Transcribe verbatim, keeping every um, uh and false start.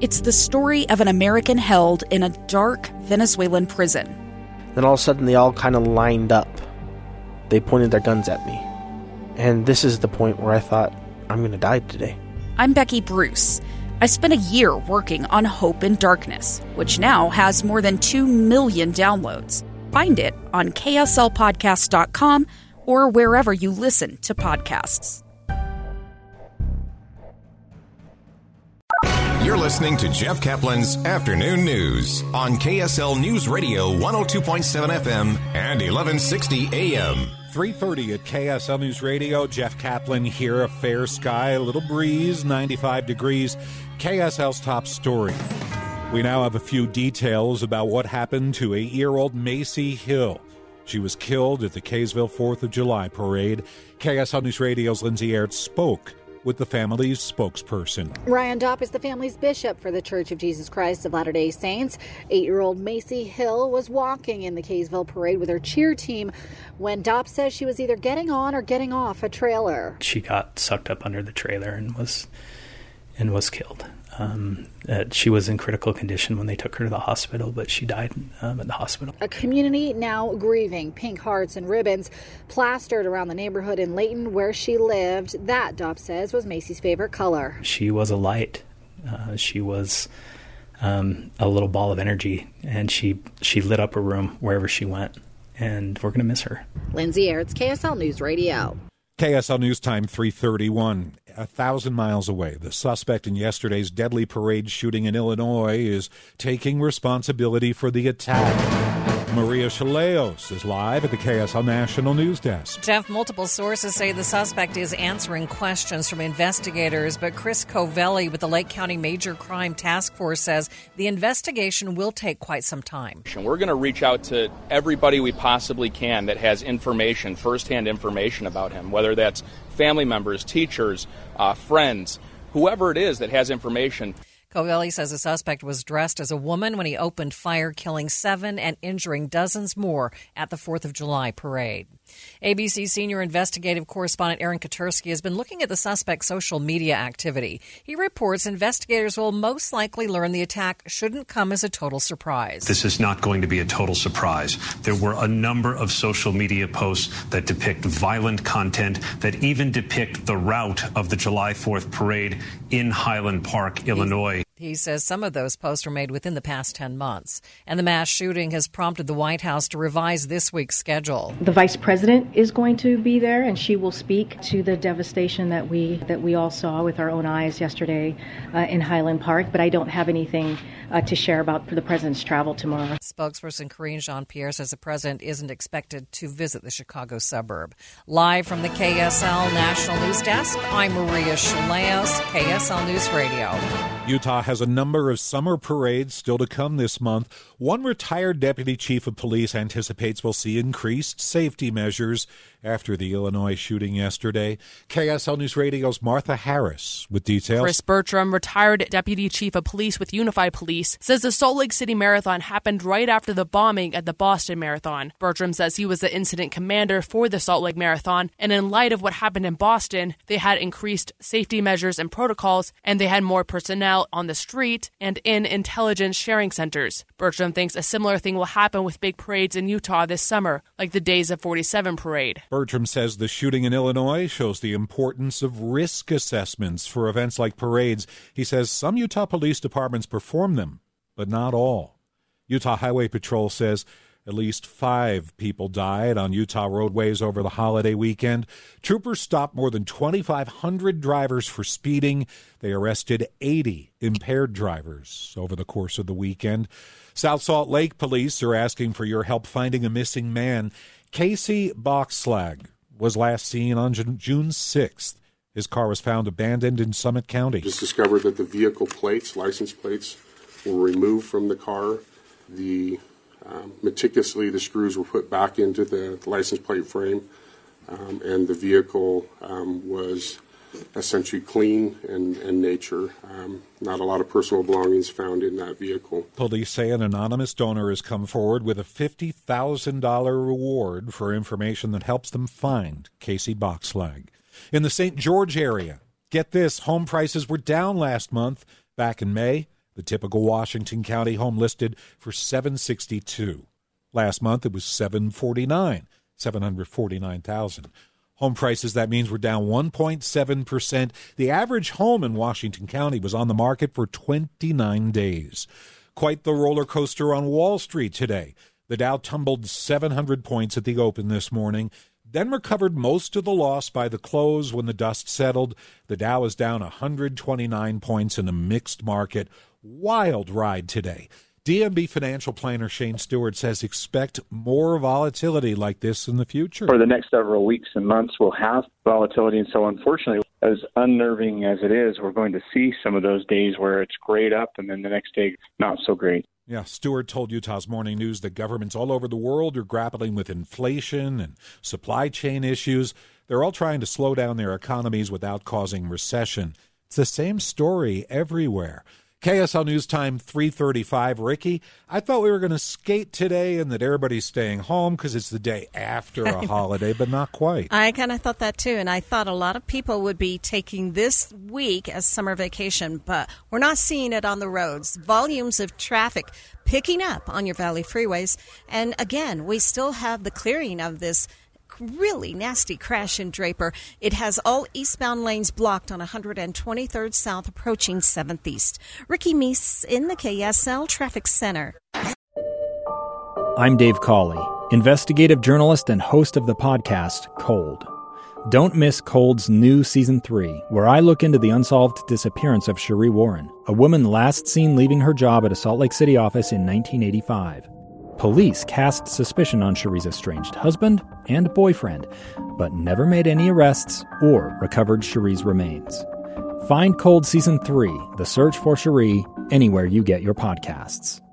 It's the story of an American held in a dark Venezuelan prison. Then all of a sudden they all kind of lined up. They pointed their guns at me. And this is the point where I thought, I'm going to die today. I'm Becky Bruce. I spent a year working on Hope in Darkness, which now has more than two million downloads. Find it on K S L podcast dot com or wherever you listen to podcasts. You're listening to Jeff Kaplan's Afternoon News on K S L News Radio one oh two point seven F M and eleven sixty A M. three thirty at K S L News Radio. Jeff Kaplan here. A fair sky, a little breeze, ninety-five degrees. K S L's top story. We now have a few details about what happened to eight-year-old Macy Hill. She was killed at the Kaysville fourth of July parade. K S L News Radio's Lindsay Aird spoke with the family's spokesperson. Ryan Dopp is the family's bishop for the Church of Jesus Christ of Latter-day Saints. Eight-year-old Macy Hill was walking in the Kaysville parade with her cheer team when Dopp says she was either getting on or getting off a trailer. She got sucked up under the trailer and was and was killed. Um, uh, she was in critical condition when they took her to the hospital, but she died um, at the hospital. A community now grieving. Pink hearts and ribbons plastered around the neighborhood in Layton where she lived. That, Dopp says, was Macy's favorite color. She was a light. Uh, she was um, a little ball of energy, and she, she lit up a room wherever she went, and we're going to miss her. Lindsay Airds, K S L News Radio. K S L News Time, three thirty-one. A thousand miles away, the suspect in yesterday's deadly parade shooting in Illinois is taking responsibility for the attack. Maria Chaleos is live at the K S L National News Desk. Jeff, multiple sources say the suspect is answering questions from investigators, but Chris Covelli with the Lake County Major Crime Task Force says the investigation will take quite some time. We're going to reach out to everybody we possibly can that has information, firsthand information about him, whether that's family members, teachers, uh, friends, whoever it is that has information. Covelli says the suspect was dressed as a woman when he opened fire, killing seven and injuring dozens more at the fourth of July parade. A B C senior investigative correspondent Aaron Katersky has been looking at the suspect's social media activity. He reports investigators will most likely learn the attack shouldn't come as a total surprise. This is not going to be a total surprise. There were a number of social media posts that depict violent content, that even depict the route of the July fourth parade in Highland Park, Illinois. He says some of those posts were made within the past ten months. And the mass shooting has prompted the White House to revise this week's schedule. The vice president is going to be there, and she will speak to the devastation that we that we all saw with our own eyes yesterday uh, in Highland Park. But I don't have anything uh, to share about the president's travel tomorrow. Spokesperson Karine Jean-Pierre says the president isn't expected to visit the Chicago suburb. Live from the K S L National News Desk, I'm Maria Chaleos, K S L News Radio. Utah has a number of summer parades still to come this month. One retired deputy chief of police anticipates we'll see increased safety measures after the Illinois shooting yesterday. K S L News Radio's Martha Harris with details. Chris Bertram, retired deputy chief of police with Unified Police, says the Salt Lake City Marathon happened right after the bombing at the Boston Marathon. Bertram says he was the incident commander for the Salt Lake Marathon, and in light of what happened in Boston, they had increased safety measures and protocols, and they had more personnel on the street and in intelligence sharing centers. Bertram thinks a similar thing will happen with big parades in Utah this summer, like the Days of forty-seven parade. Bertram says the shooting in Illinois shows the importance of risk assessments for events like parades. He says some Utah police departments perform them, but not all. Utah Highway Patrol says at least five people died on Utah roadways over the holiday weekend. Troopers stopped more than twenty-five hundred drivers for speeding. They arrested eighty impaired drivers over the course of the weekend. South Salt Lake police are asking for your help finding a missing man. Casey Boxslag was last seen on June sixth. His car was found abandoned in Summit County. Just discovered that the vehicle plates, license plates, were removed from the car. The Um, meticulously, the screws were put back into the license plate frame, um, and the vehicle um, was essentially clean in, in nature. Um, not a lot of personal belongings found in that vehicle. Police say an anonymous donor has come forward with a fifty thousand dollars reward for information that helps them find Casey Boxslag. In the Saint George area, get this, home prices were down last month. Back in May, The typical Washington County home listed for seven hundred sixty-two thousand dollars. Last month it was seven hundred forty-nine thousand dollars, seven hundred forty-nine thousand dollars. Home prices, that means, were down one point seven percent. The average home in Washington County was on the market for twenty-nine days. Quite the roller coaster on Wall Street today. The Dow tumbled seven hundred points at the open this morning, then recovered most of the loss by the close when the dust settled. The Dow is down one hundred twenty-nine points in a mixed market. Wild ride today. D M B financial planner Shane Stewart says expect more volatility like this in the future. For the next several weeks and months, we'll have volatility. And so unfortunately, as unnerving as it is, we're going to see some of those days where it's great up and then the next day not so great. Yeah, Stewart told Utah's Morning News that governments all over the world are grappling with inflation and supply chain issues. They're all trying to slow down their economies without causing recession. It's the same story everywhere. K S L News Time, three thirty-five. Ricky, I thought we were going to skate today and that everybody's staying home because it's the day after a holiday, but not quite. I kind of thought that too, and I thought a lot of people would be taking this week as summer vacation, but we're not seeing it on the roads. Volumes of traffic picking up on your Valley freeways, and again, we still have the clearing of this really nasty crash in Draper. It has all eastbound lanes blocked on one hundred twenty-third South approaching seventh East. Ricky Meese in the K S L Traffic Center. I'm Dave Cawley, investigative journalist and host of the podcast Cold. Don't miss Cold's new Season three, where I look into the unsolved disappearance of Cherie Warren, a woman last seen leaving her job at a Salt Lake City office in nineteen eighty-five. Police cast suspicion on Cherie's estranged husband and boyfriend, but never made any arrests or recovered Cherie's remains. Find Cold Season three, The Search for Cherie, anywhere you get your podcasts.